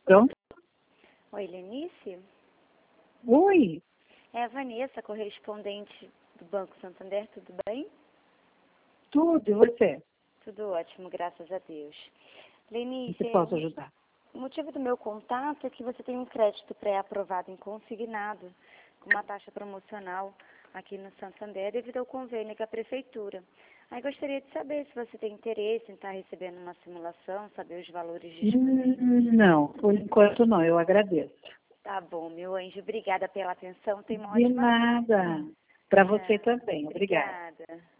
Pronto? Oi, Lenice? Oi, É a Vanessa, correspondente do Banco Santander, tudo bem? tudo, e você? Tudo ótimo, graças a Deus. Em Lenice, que posso ajudar? o motivo do meu contato é que você tem um crédito pré-aprovado em consignado, com uma taxa promocional aqui no Santander, devido ao convênio com a Prefeitura. Aí gostaria de saber se você tem interesse em estar recebendo uma simulação, saber os valores disponíveis. Não, por enquanto não, eu agradeço. Tá bom, meu anjo, obrigada pela atenção, tenha uma De ótima nada. Para você tarde. também, obrigada. Obrigada.